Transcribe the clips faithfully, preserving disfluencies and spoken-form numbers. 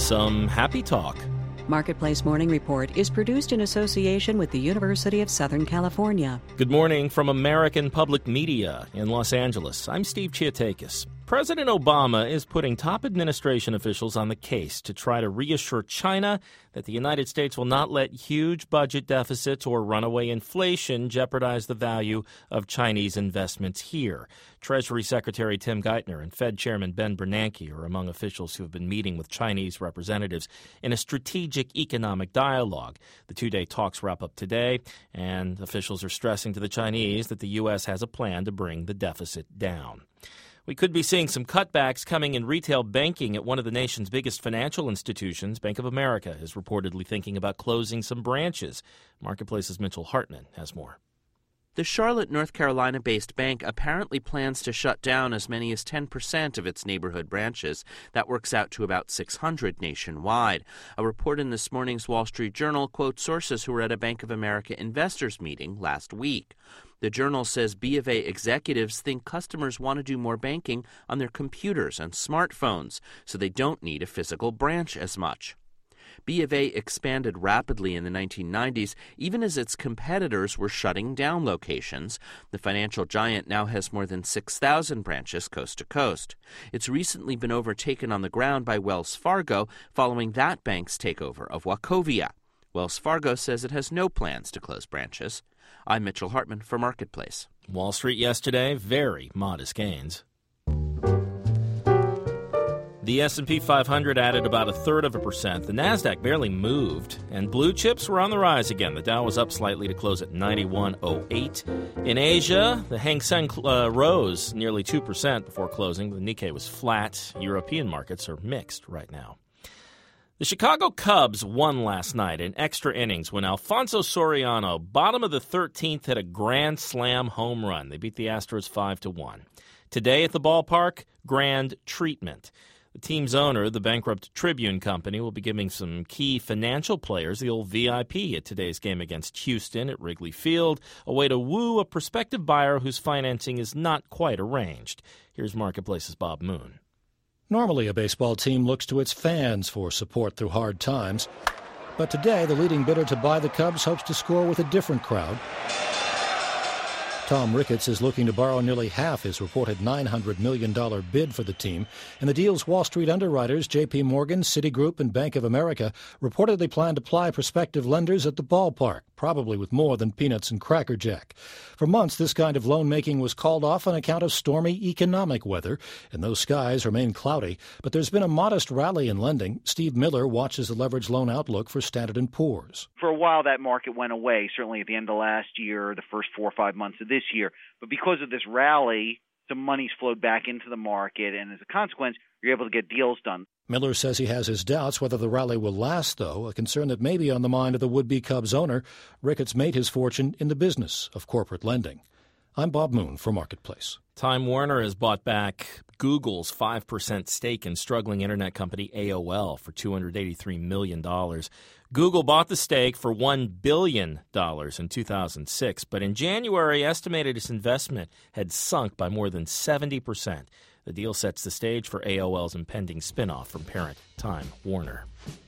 some happy talk. Marketplace Morning Report is produced in association with the University of Southern California. Good morning from American Public Media in Los Angeles. I'm Steve Chiatakis. President Obama is putting top administration officials on the case to try to reassure China that the United States will not let huge budget deficits or runaway inflation jeopardize the value of Chinese investments here. Treasury Secretary Tim Geithner and Fed Chairman Ben Bernanke are among officials who have been meeting with Chinese representatives in a strategic economic dialogue. The two-day talks wrap up today, and officials are stressing to the Chinese that the U S has a plan to bring the deficit down. We could be seeing some cutbacks coming in retail banking at one of the nation's biggest financial institutions. Bank of America is reportedly thinking about closing some branches. Marketplace's Mitchell Hartman has more. The Charlotte, North Carolina-based bank apparently plans to shut down as many as ten percent of its neighborhood branches. That works out to about six hundred nationwide. A report in this morning's Wall Street Journal quotes sources who were at a Bank of America investors meeting last week. The Journal says B of A executives think customers want to do more banking on their computers and smartphones, so they don't need a physical branch as much. B of A expanded rapidly in the nineteen nineties, even as its competitors were shutting down locations. The financial giant now has more than six thousand branches coast to coast. It's recently been overtaken on the ground by Wells Fargo following that bank's takeover of Wachovia. Wells Fargo says it has no plans to close branches. I'm Mitchell Hartman for Marketplace. Wall Street yesterday, very modest gains. The S and P five hundred added about a third of a percent. The Nasdaq barely moved, and blue chips were on the rise again. The Dow was up slightly to close at ninety-one oh eight. In Asia, the Hang Seng uh, rose nearly two percent before closing. The Nikkei was flat. European markets are mixed right now. The Chicago Cubs won last night in extra innings when Alfonso Soriano, bottom of the thirteenth, hit a grand slam home run. They beat the Astros five to one. Today at the ballpark, grand treatment. The team's owner, the bankrupt Tribune Company, will be giving some key financial players the old V I P at today's game against Houston at Wrigley Field, a way to woo a prospective buyer whose financing is not quite arranged. Here's Marketplace's Bob Moon. Normally, a baseball team looks to its fans for support through hard times. But today, the leading bidder to buy the Cubs hopes to score with a different crowd. Tom Ricketts is looking to borrow nearly half his reported nine hundred million dollars bid for the team. And the deal's Wall Street underwriters, J P Morgan, Citigroup, and Bank of America, reportedly plan to ply prospective lenders at the ballpark, probably with more than peanuts and Cracker Jack. For months, this kind of loan-making was called off on account of stormy economic weather, and those skies remain cloudy. But there's been a modest rally in lending. Steve Miller watches the leveraged loan outlook for Standard and Poor's. For a while, that market went away, certainly at the end of last year, the first four or five months of this year. But because of this rally, some money's flowed back into the market, and as a consequence, you're able to get deals done. Miller says he has his doubts whether the rally will last, though, a concern that may be on the mind of the would-be Cubs owner. Ricketts made his fortune in the business of corporate lending. I'm Bob Moon for Marketplace. Time Warner has bought back Google's five percent stake in struggling internet company A O L for two hundred eighty-three million dollars. Google bought the stake for one billion dollars in two thousand six, but in January estimated its investment had sunk by more than seventy percent. The deal sets the stage for A O L's impending spinoff from parent Time Warner.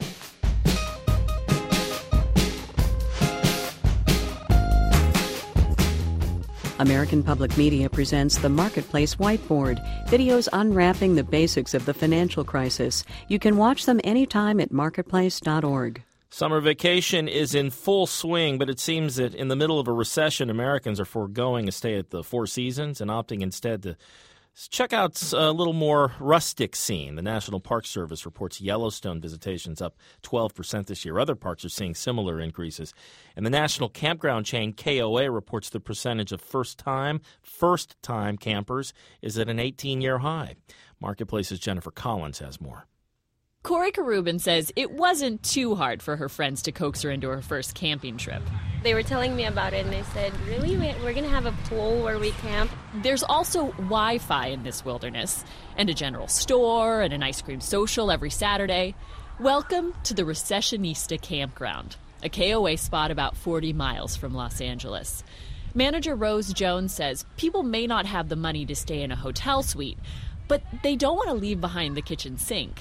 American Public Media presents the Marketplace Whiteboard, videos unwrapping the basics of the financial crisis. You can watch them anytime at marketplace dot org. Summer vacation is in full swing, but it seems that in the middle of a recession, Americans are foregoing a stay at the Four Seasons and opting instead to check out a little more rustic scene. The National Park Service reports Yellowstone visitations up twelve percent this year. Other parks are seeing similar increases. And the national campground chain K O A reports the percentage of first-time, first-time campers is at an eighteen-year high. Marketplace's Jennifer Collins has more. Corey Karubin says it wasn't too hard for her friends to coax her into her first camping trip. They were telling me about it, and they said, really? We're going to have a pool where we camp? There's also Wi-Fi in this wilderness, and a general store, and an ice cream social every Saturday. Welcome to the Recessionista Campground, a K O A spot about forty miles from Los Angeles. Manager Rose Jones says people may not have the money to stay in a hotel suite, but they don't want to leave behind the kitchen sink.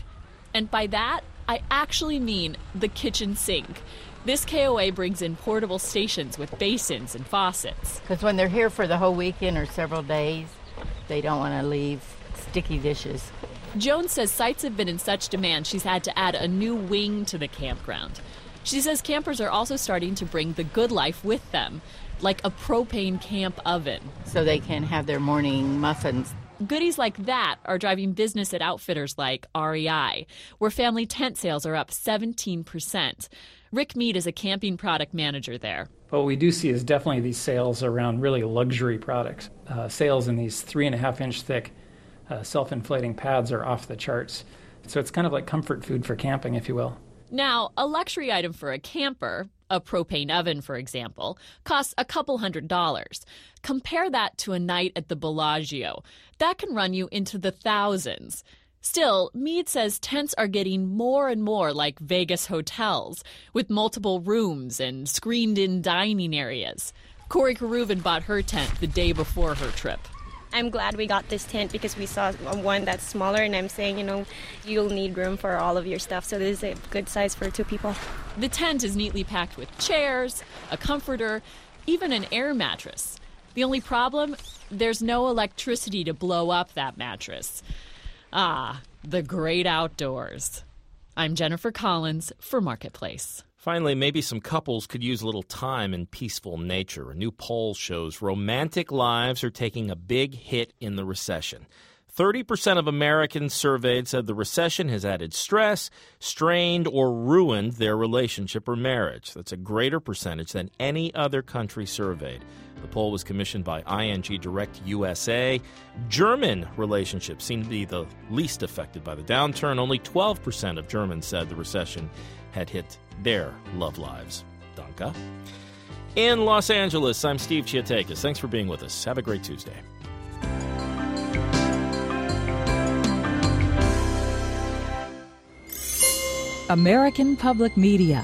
And by that, I actually mean the kitchen sink. This K O A brings in portable stations with basins and faucets. Because when they're here for the whole weekend or several days, they don't want to leave sticky dishes. Joan says sites have been in such demand she's had to add a new wing to the campground. She says campers are also starting to bring the good life with them, like a propane camp oven. So they can have their morning muffins. Goodies like that are driving business at outfitters like R E I, where family tent sales are up seventeen percent. Rick Mead is a camping product manager there. What we do see is definitely these sales around really luxury products. Uh, sales in these three and a half inch thick uh, self-inflating pads are off the charts. So it's kind of like comfort food for camping, if you will. Now, a luxury item for a camper, a propane oven, for example, costs a couple hundred dollars. Compare that to a night at the Bellagio. That can run you into the thousands. Still, Mead says tents are getting more and more like Vegas hotels, with multiple rooms and screened-in dining areas. Corey Caruvan bought her tent the day before her trip. I'm glad we got this tent because we saw one that's smaller, and I'm saying, you know, you'll need room for all of your stuff, so this is a good size for two people. The tent is neatly packed with chairs, a comforter, even an air mattress. The only problem? There's no electricity to blow up that mattress. Ah, the great outdoors. I'm Jennifer Collins for Marketplace. Finally, maybe some couples could use a little time in peaceful nature. A new poll shows romantic lives are taking a big hit in the recession. thirty percent of Americans surveyed said the recession has added stress, strained, or ruined their relationship or marriage. That's a greater percentage than any other country surveyed. The poll was commissioned by I N G Direct U S A. German relationships seem to be the least affected by the downturn. Only twelve percent of Germans said the recession had hit their love lives. Danke. In Los Angeles, I'm Steve Chiatakis. Thanks for being with us. Have a great Tuesday. American Public Media.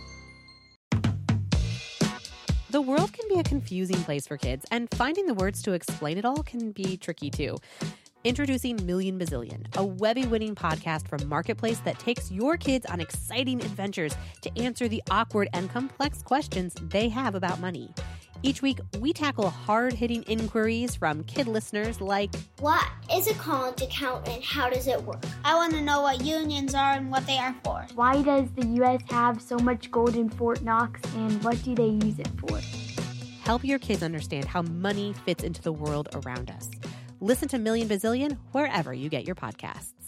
The world can be a confusing place for kids, and finding the words to explain it all can be tricky too. Introducing Million Bazillion, a Webby-winning podcast from Marketplace that takes your kids on exciting adventures to answer the awkward and complex questions they have about money. Each week, we tackle hard-hitting inquiries from kid listeners like, what is a college account and how does it work? I want to know what unions are and what they are for. Why does the U S have so much gold in Fort Knox, and what do they use it for? Help your kids understand how money fits into the world around us. Listen to Million Bazillion wherever you get your podcasts.